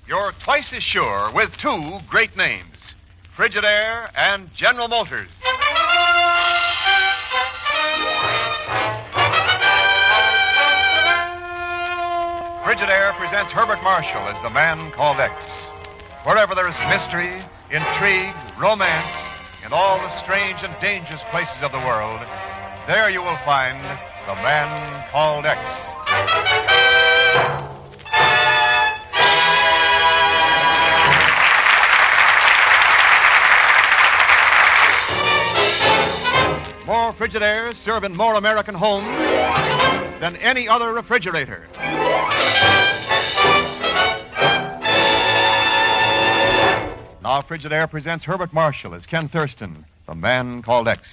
You're twice as sure with two great names, Frigidaire and General Motors. Frigidaire presents Herbert Marshall as the man called X. Wherever there is mystery, intrigue, romance, in all the strange and dangerous places of the world, there you will find the man called X. More Frigidaires serve in more American homes than any other refrigerator. Now Frigidaire presents Herbert Marshall as Ken Thurston, the man called X.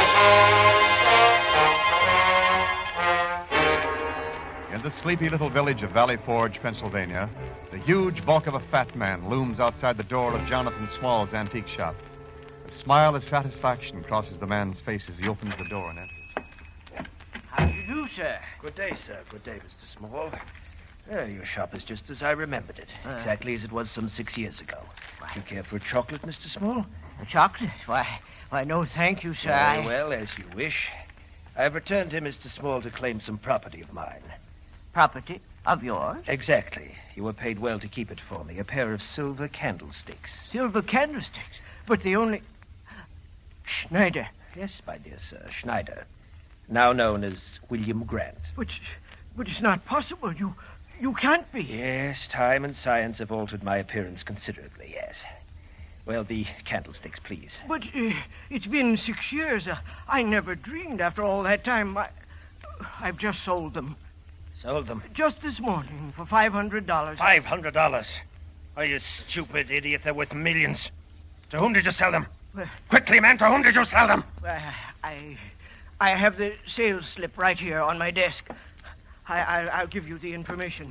In the sleepy little village of Valley Forge, Pennsylvania, the huge bulk of a fat man looms outside the door of Jonathan Small's antique shop. A smile of satisfaction crosses the man's face as he opens the door and enters. How do you do, sir? Good day, sir. Good day, Mr. Small. Well, your shop is just as I remembered it. Exactly as it was some 6 years ago. Do you care for a chocolate, Mr. Small? A chocolate? Why, no, thank you, sir. Very well, as you wish. I've returned here, Mr. Small, to claim some property of mine. Property of yours? Exactly. You were paid well to keep it for me. A pair of silver candlesticks. Silver candlesticks? But the only... Schneider. Yes, my dear sir, Schneider. Now known as William Grant. But it's not possible. You can't be. Yes, time and science have altered my appearance considerably, yes. Well, the candlesticks, please. But it's been 6 years. I never dreamed after all that time. I've just sold them. Sold them? Just this morning for $500. $500? Are you stupid idiot? They're worth millions. To whom did you sell them? Quickly, man, to whom did you sell them? I have the sales slip right here on my desk. I'll give you the information.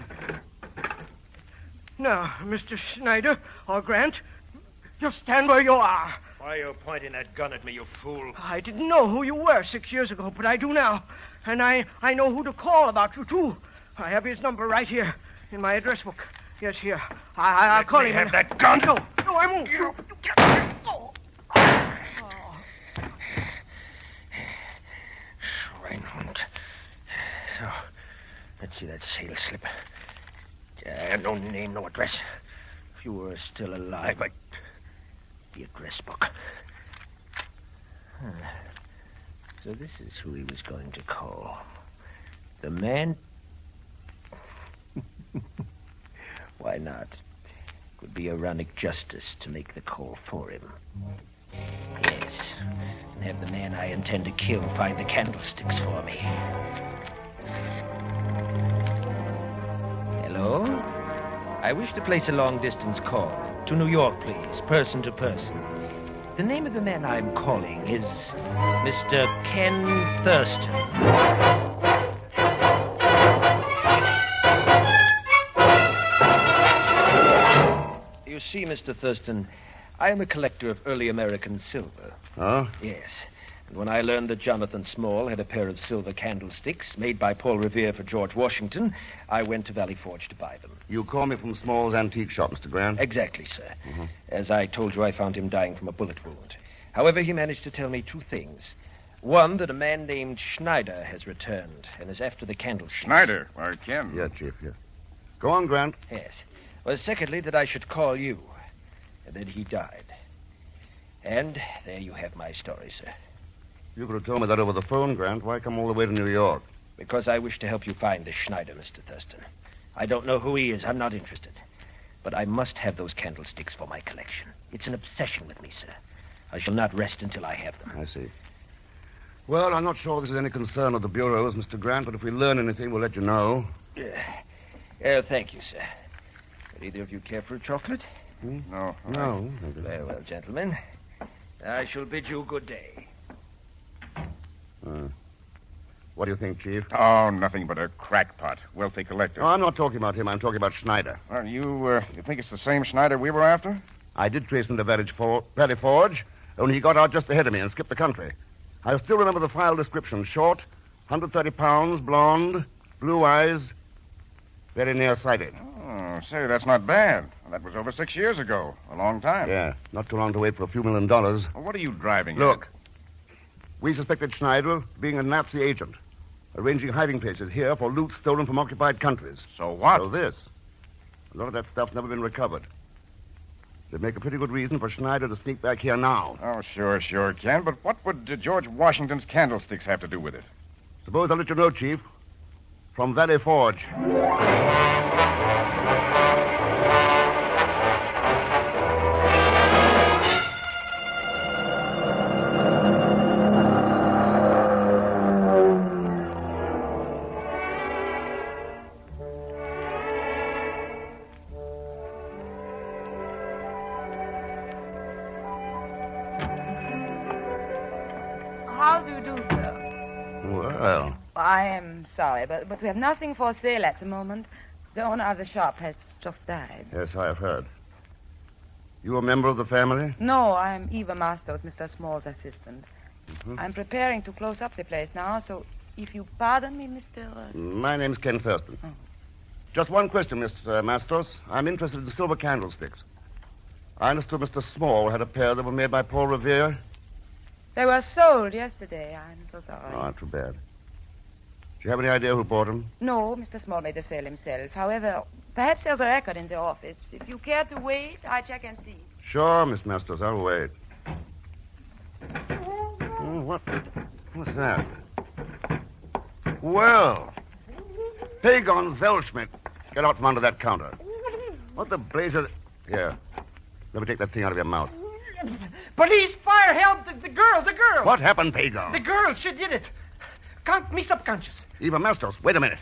Now, Mr. Schneider or Grant, just stand where you are. Why are you pointing that gun at me, you fool? I didn't know who you were 6 years ago, but I do now. And I know who to call about you, too. I have his number right here in my address book. Yes, here. I'll call him. Have that gun? No, I won't. You can't. Oh. Schweinhund. So, let's see that sales slip. No name, no address. If you were still alive, the address book. So this is who he was going to call. The man... Why not? It would be ironic justice to make the call for him. Yes. And have the man I intend to kill find the candlesticks for me. Hello? I wish to place a long-distance call. To New York, please. Person to person. The name of the man I'm calling is Mr. Ken Thurston. You see, Mr. Thurston, I am a collector of early American silver. Oh? Yes. And when I learned that Jonathan Small had a pair of silver candlesticks made by Paul Revere for George Washington, I went to Valley Forge to buy them. You call me from Small's antique shop, Mr. Grant? Exactly, sir. Mm-hmm. As I told you, I found him dying from a bullet wound. However, he managed to tell me two things. One, that a man named Schneider has returned and is after the candlesticks. Schneider, or Ken? Yeah, Chief, yeah. Go on, Grant. Yes. Well, secondly, that I should call you. And that he died. And there you have my story, sir. You could have told me that over the phone, Grant. Why come all the way to New York? Because I wish to help you find this Schneider, Mr. Thurston. I don't know who he is. I'm not interested. But I must have those candlesticks for my collection. It's an obsession with me, sir. I shall not rest until I have them. I see. Well, I'm not sure this is any concern of the bureaus, Mr. Grant, but if we learn anything, we'll let you know. Thank you, sir. Would either of you care for a chocolate? No. No. Very well, gentlemen. I shall bid you good day. What do you think, Chief? Oh, nothing but a crackpot. Wealthy collector. Oh, I'm not talking about him. I'm talking about Schneider. Well, you think it's the same Schneider we were after? I did trace him to Valley Forge, only he got out just ahead of me and skipped the country. I still remember the file description. Short, 130 pounds, blonde, blue eyes, very nearsighted. Oh, say, that's not bad. That was over 6 years ago. A long time. Yeah, not too long to wait for a few $1 million. Well, what are you driving Look, at? we suspected Schneider of being a Nazi agent, arranging hiding places here for loot stolen from occupied countries. So what? So this. A lot of that stuff's never been recovered. They'd make a pretty good reason for Schneider to sneak back here now. Oh, sure, Ken. But what would George Washington's candlesticks have to do with it? Suppose I'll let you know, Chief. From Valley Forge. How do you do, sir? Well, I am sorry, but we have nothing for sale at the moment. The owner of the shop has just died. yes, I have heard. You a member of the family? No, I'm Eva Mastos, Mr. Small's assistant. Mhm. I'm preparing to close up the place now, so if you pardon me, Mr. My name's Ken Thurston. Oh. Just one question, Mr. Mastos. I'm interested in silver candlesticks. I understood Mr. Small had a pair that were made by Paul Revere. They were sold yesterday. I'm so sorry. Oh, too bad. Do you have any idea who bought them? No, Mr. Small made the sale himself. However, perhaps there's a record in the office. If you care to wait, I'll check and see. Sure, Miss Mastos. I'll wait. Oh, what's that? Well, Pagon Zellschmidt. Get out from under that counter. What the blazes... Here. Let me take that thing out of your mouth. Police, fire, help! The girl! What happened, Pagon? The girl, she did it. Count me subconscious. Eva Mastos, wait a minute.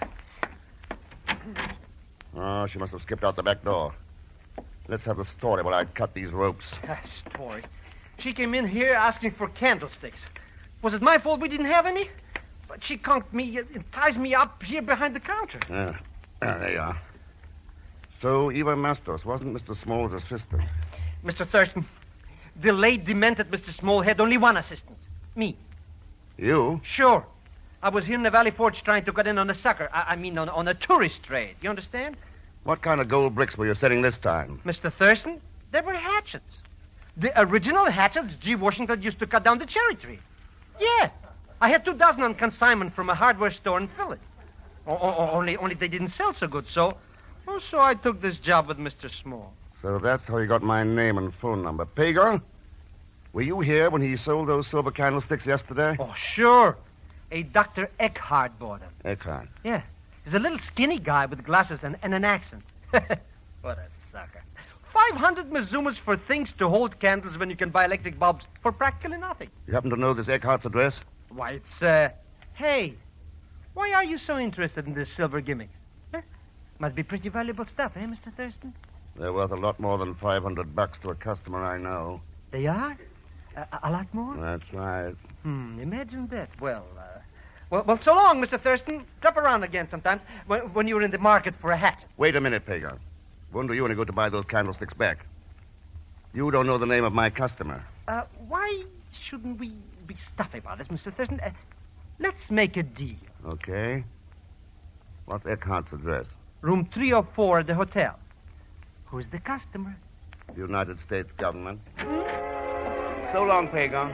Oh, she must have skipped out the back door. Let's have the story while I cut these ropes. Story. She came in here asking for candlesticks. Was it my fault we didn't have any? But she conked me and ties me up here behind the counter. There you are. So, Eva Mastos wasn't Mr. Small's assistant. Mr. Thurston, the late demented Mr. Small had only one assistant. Me. You? Sure. I was here in the Valley Forge trying to get in on a sucker. I mean, on a tourist trade. You understand? What kind of gold bricks were you setting this time? Mr. Thurston, they were hatchets. The original hatchets G. Washington used to cut down the cherry tree. Yeah. I had 2 dozen on consignment from a hardware store in Philly. Only they didn't sell so good, so I took this job with Mr. Small. So that's how you got my name and phone number. Pagon, were you here when he sold those silver candlesticks yesterday? Oh, sure. A Dr. Eckhart bought them. Eckhart. Yeah. He's a little skinny guy with glasses and an accent. What a sucker. 500 Mizumas for things to hold candles when you can buy electric bulbs for practically nothing. You happen to know this Eckhart's address? Why, it's, Hey, why are you so interested in this silver gimmick? Huh? Must be pretty valuable stuff, eh, Mr. Thurston? They're worth a lot more than $500 to a customer I know. They are? A lot more? That's right. Imagine that. Well, so long, Mr. Thurston. Drop around again sometimes when you're in the market for a hat. Wait a minute, Pagon. Wouldn't do you any good to buy those candlesticks back. You don't know the name of my customer. Why shouldn't we be stuffy about this, Mr. Thurston? Let's make a deal. Okay. What's Eckhart's address? Room 304 at the hotel. Who's the customer? The United States government. So long, Pagon.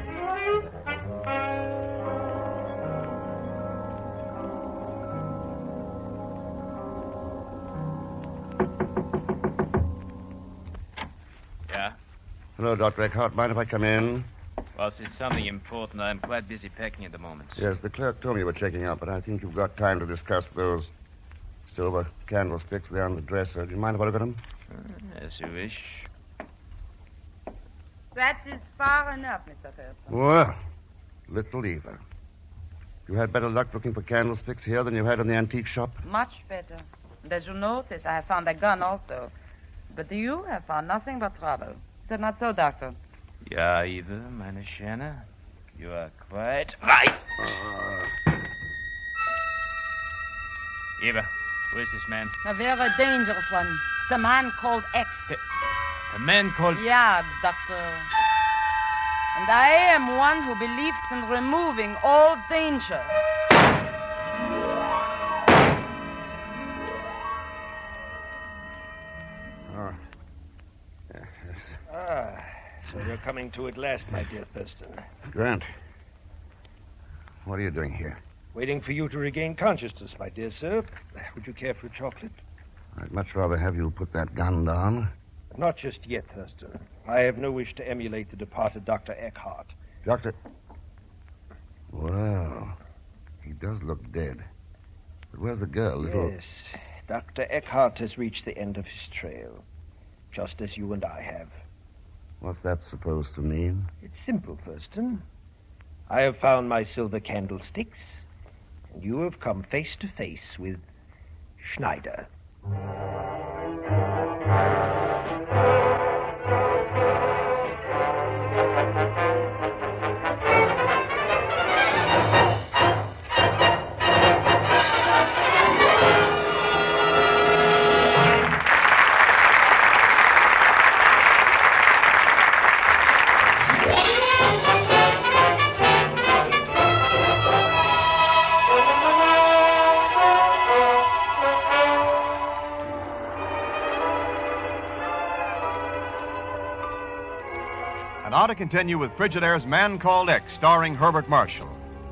Yeah? Hello, Dr. Eckhart. Mind if I come in? Well, since something important, I'm quite busy packing at the moment. Yes, the clerk told me you were checking out, but I think you've got time to discuss those silver candlesticks there on the dresser. Do you mind if I look at them? As you wish. That is far enough, Mr. Thurston. Well, little Eva. You had better luck looking for candlesticks here than you had in the antique shop? Much better. And as you notice, I have found a gun also. But you have found nothing but trouble. Is that not so, Doctor? Ja, Eva, meine Schöne. You are quite right. Eva, who is this man? A very dangerous one. It's a man called X. A man called... Yeah, Doctor. And I am one who believes in removing all danger. Oh. So you're coming to at last, my dear Thurston. Grant, what are you doing here? Waiting for you to regain consciousness, my dear sir. Would you care for a chocolate? I'd much rather have you put that gun down. Not just yet, Thurston. I have no wish to emulate the departed Dr. Eckhart. Doctor. Well, he does look dead. But where's the girl? Yes, Dr. Eckhart has reached the end of his trail, just as you and I have. What's that supposed to mean? It's simple, Thurston. I have found my silver candlesticks, and you have come face to face with Schneider. And now to continue with Frigidaire's Man Called X, starring Herbert Marshall.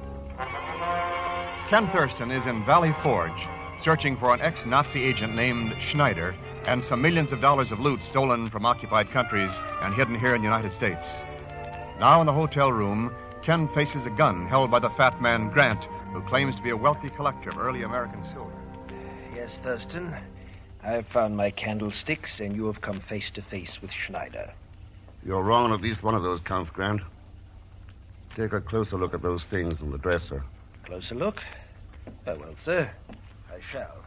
Ken Thurston is in Valley Forge, searching for an ex-Nazi agent named Schneider and some millions of dollars of loot stolen from occupied countries and hidden here in the United States. Now in the hotel room, Ken faces a gun held by the fat man Grant, who claims to be a wealthy collector of early American silver. Yes, Thurston. I have found my candlesticks, and you have come face to face with Schneider. You're wrong on at least one of those counts, Grant. Take a closer look at those things on the dresser. Closer look? Very well, sir. I shall.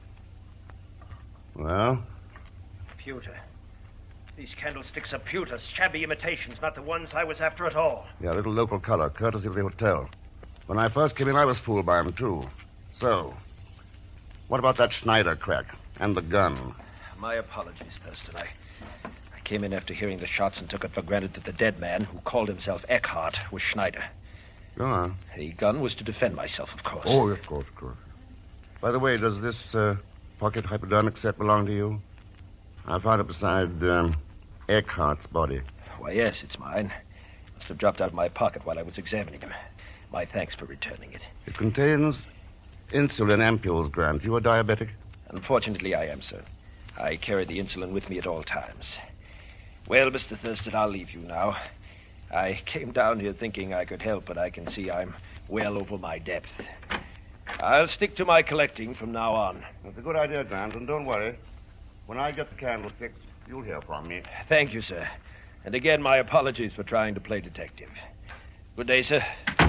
Well? Pewter. These candlesticks are pewter, shabby imitations, not the ones I was after at all. Yeah, a little local color, courtesy of the hotel. When I first came in, I was fooled by him, too. So, what about that Schneider crack and the gun? My apologies, Thurston. I came in after hearing the shots and took it for granted that the dead man, who called himself Eckhart, was Schneider. Go on. The gun was to defend myself, of course. Oh, of course. By the way, does this pocket hypodermic set belong to you? I found it beside Eckhart's body. Why, yes, it's mine. Must have dropped out of my pocket while I was examining him. My thanks for returning it. It contains insulin ampules, Grant. You a diabetic? Unfortunately, I am, sir. I carry the insulin with me at all times. Well, Mr. Thurston, I'll leave you now. I came down here thinking I could help, but I can see I'm well over my depth. I'll stick to my collecting from now on. That's a good idea, Grant, and don't worry. When I get the candlesticks, you'll hear from me. Thank you, sir. And again, my apologies for trying to play detective. Good day, sir.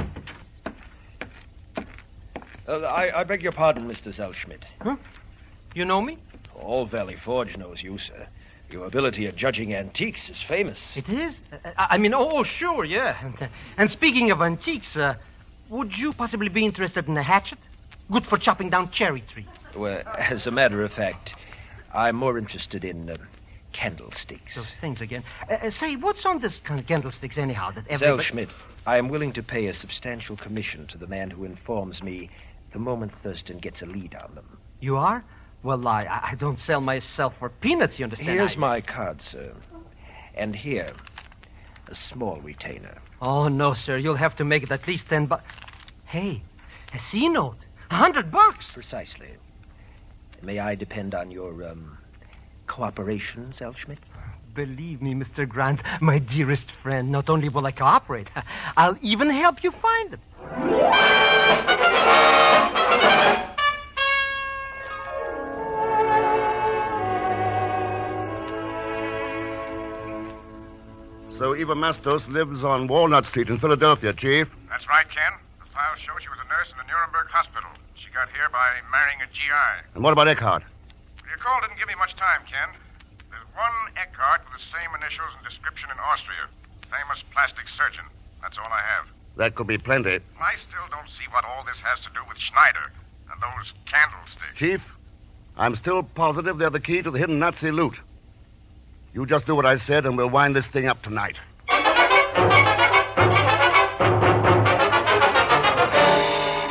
I beg your pardon, Mr. Zellschmidt. Huh? You know me? All Valley Forge knows you, sir. Your ability at judging antiques is famous. It is? Sure, yeah. And speaking of antiques, would you possibly be interested in a hatchet? Good for chopping down cherry trees. Well, as a matter of fact, I'm more interested in candlesticks. Those things again. Say, what's on this kind of candlesticks anyhow? That everybody... Zellschmidt, I am willing to pay a substantial commission to the man who informs me the moment Thurston gets a lead on them. You are? Well, I don't sell myself for peanuts, you understand? Here's my card, sir. And here, a small retainer. Oh, no, sir. You'll have to make it at least $10. Hey, a C note. $100. Precisely. May I depend on your, cooperation, Zellschmidt? Believe me, Mr. Grant, my dearest friend, not only will I cooperate, I'll even help you find it. So Eva Mastos lives on Walnut Street in Philadelphia, Chief. That's right, Ken. The files show she was a nurse in the Nuremberg hospital. She got here by marrying a GI. And what about Eckhart? Your call didn't give me much time, Ken. There's one Eckhart with the same initials and description in Austria. Famous plastic surgeon. That's all I have. That could be plenty. I still don't see what all this has to do with Schneider and those candlesticks. Chief, I'm still positive they're the key to the hidden Nazi loot. You just do what I said, and we'll wind this thing up tonight.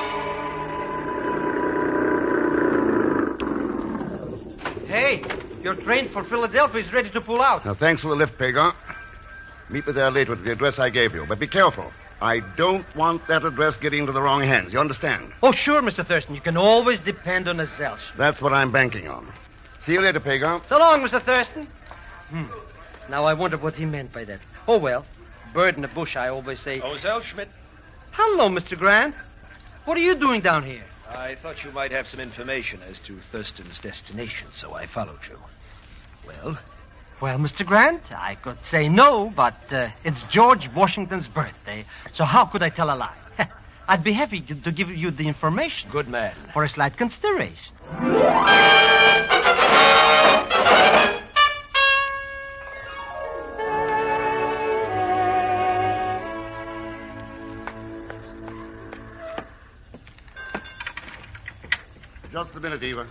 Hey, your Your train for Philadelphia is ready to pull out. Now, thanks for the lift, Pagan. Meet me there later at the address I gave you. But be careful. I don't want that address getting into the wrong hands. You understand? Oh, sure, Mr. Thurston. You can always depend on a Zelch. That's what I'm banking on. See you later, Pagan. So long, Mr. Thurston. Now, I wonder what he meant by that. Oh, well, bird in the bush, I always say. Oh, Zellschmidt. Hello, Mr. Grant. What are you doing down here? I thought you might have some information as to Thurston's destination, so I followed you. Well? Well, Mr. Grant, I could say no, but it's George Washington's birthday, so how could I tell a lie? I'd be happy to give you the information. Good man. For a slight consideration. Just a minute, Eva.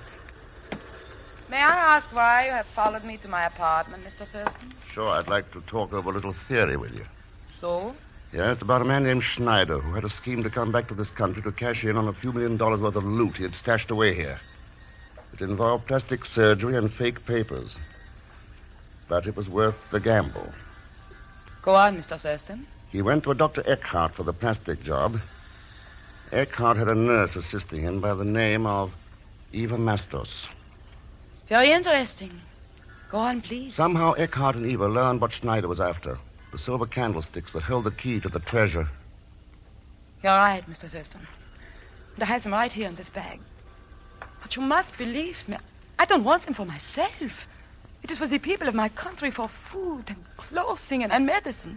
May I ask why you have followed me to my apartment, Mr. Thurston? Sure, I'd like to talk over a little theory with you. So? Yeah, it's about a man named Schneider who had a scheme to come back to this country to cash in on a few $1 million worth of loot he had stashed away here. It involved plastic surgery and fake papers. But it was worth the gamble. Go on, Mr. Thurston. He went to a Dr. Eckhart for the plastic job. Eckhart had a nurse assisting him by the name of Eva Mastos. Very interesting. Go on, please. Somehow Eckhart and Eva learned what Schneider was after. The silver candlesticks that held the key to the treasure. You're right, Mr. Thurston. And I have them right here in this bag. But you must believe me. I don't want them for myself. It is for the people of my country for food and clothing and medicine.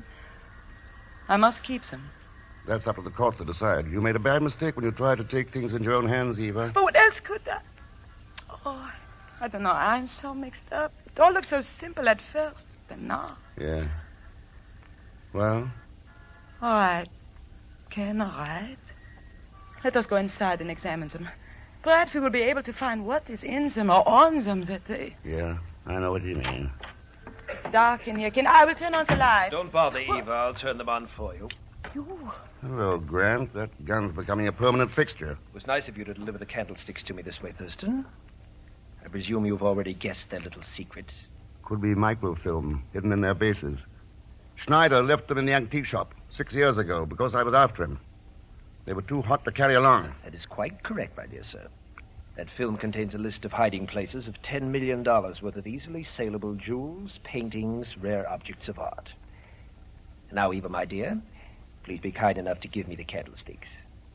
I must keep them. That's up to the courts to decide. You made a bad mistake when you tried to take things into your own hands, Eva. But what else could I? Oh, I don't know. I'm so mixed up. It all looked so simple at first, but now. Yeah. Well? All right. Ken, all right. Let us go inside and examine them. Perhaps we will be able to find what is in them or on them that they... Yeah, I know what you mean. Dark in here, Ken. I will turn on the light. Don't bother, Eva. I'll turn them on for you. You... Hello, Grant. That gun's becoming a permanent fixture. It was nice of you to deliver the candlesticks to me this way, Thurston. I presume you've already guessed their little secret. Could be microfilm hidden in their bases. Schneider left them in the antique shop 6 years ago because I was after him. They were too hot to carry along. That is quite correct, my dear sir. That film contains a list of hiding places of $10 million worth of easily saleable jewels, paintings, rare objects of art. Now, Eva, my dear, please be kind enough to give me the candlesticks.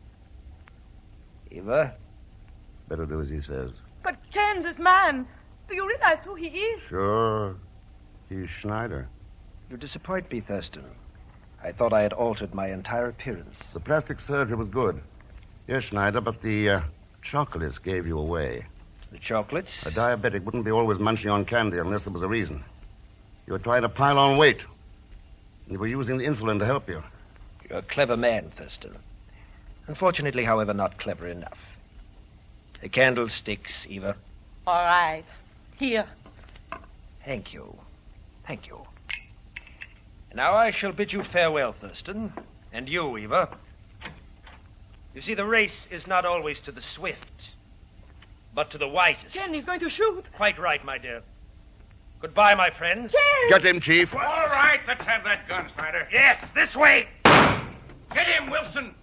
Eva? Better do as he says. But Ken, this man, do you realize who he is? Sure. He's Schneider. You disappoint me, Thurston. I thought I had altered my entire appearance. The plastic surgery was good. Yes, Schneider, but the chocolates gave you away. The chocolates? A diabetic wouldn't be always munching on candy unless there was a reason. You were trying to pile on weight. You were using the insulin to help you. You're a clever man, Thurston. Unfortunately, however, not clever enough. The candlesticks, Eva. All right. Here. Thank you. Thank you. Now I shall bid you farewell, Thurston. And you, Eva. You see, the race is not always to the swift, but to the wisest. Ken, he's going to shoot. Quite right, my dear. Goodbye, my friends. Ken! Get him, Chief. All right, let's have that gun, Snyder. Yes, this way. Get him, Wilson.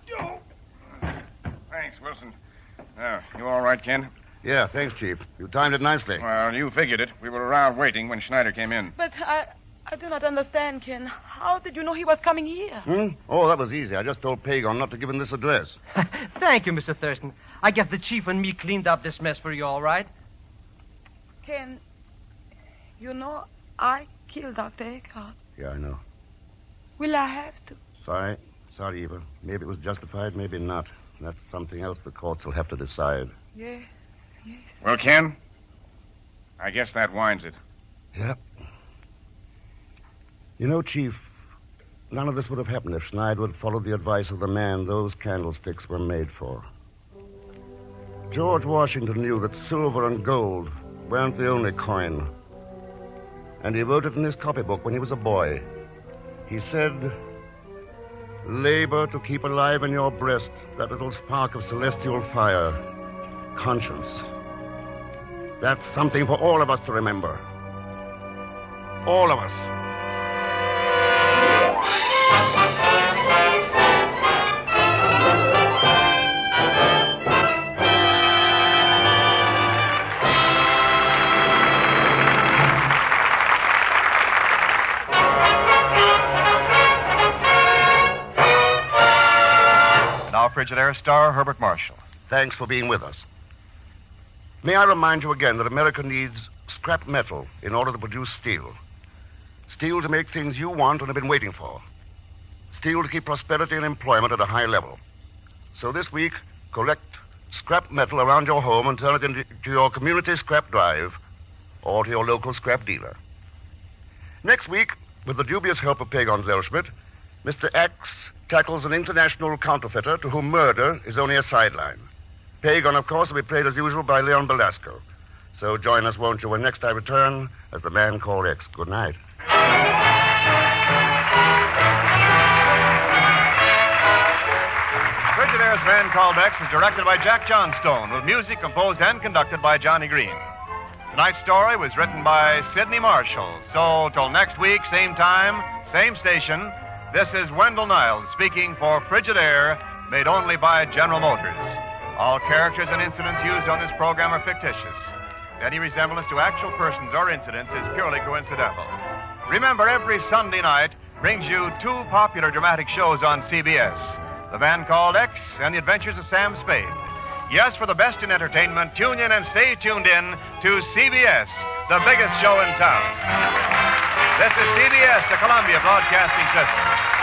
Thanks, Wilson. Now, you all right, Ken? Yeah, thanks, Chief. You timed it nicely. Well, you figured it. We were around waiting when Schneider came in. But I do not understand, Ken. How did you know he was coming here? Oh, that was easy. I just told Pagon not to give him this address. Thank you, Mr. Thurston. I guess the chief and me cleaned up this mess for you, all right? Ken, you know I killed Dr. Eckhart. Yeah, I know. Will I have to? Sorry, Eva. Maybe it was justified, maybe not. That's something else the courts will have to decide. Yes. Well, Ken, I guess that winds it. Yep. You know, Chief, none of this would have happened if Schneider had followed the advice of the man those candlesticks were made for. George Washington knew that silver and gold weren't the only coin. And he wrote it in his copybook when he was a boy. He said, "Labor to keep alive in your breast that little spark of celestial fire, conscience. That's something for all of us to remember. All of us. Now, Frigidaire star Herbert Marshall. Thanks for being with us. May I remind you again that America needs scrap metal in order to produce steel. Steel to make things you want and have been waiting for. Steel to keep prosperity and employment at a high level. So this week, collect scrap metal around your home and turn it into your community scrap drive or to your local scrap dealer. Next week, with the dubious help of Pagon Zellschmidt, Mr. X tackles an international counterfeiter to whom murder is only a sideline. Pagon, of course, will be played as usual by Leon Belasco. So join us, won't you, when next I return as the Man Called X. Good night. Frigidaire's Man Called X is directed by Jack Johnstone, with music composed and conducted by Johnny Green. Tonight's story was written by Sidney Marshall. So, till next week, same time, same station, this is Wendell Niles speaking for Frigidaire, made only by General Motors. All characters and incidents used on this program are fictitious. Any resemblance to actual persons or incidents is purely coincidental. Remember, every Sunday night brings you two popular dramatic shows on CBS, The Man Called X and The Adventures of Sam Spade. Yes, for the best in entertainment, tune in and stay tuned in to CBS, the biggest show in town. This is CBS, the Columbia Broadcasting System.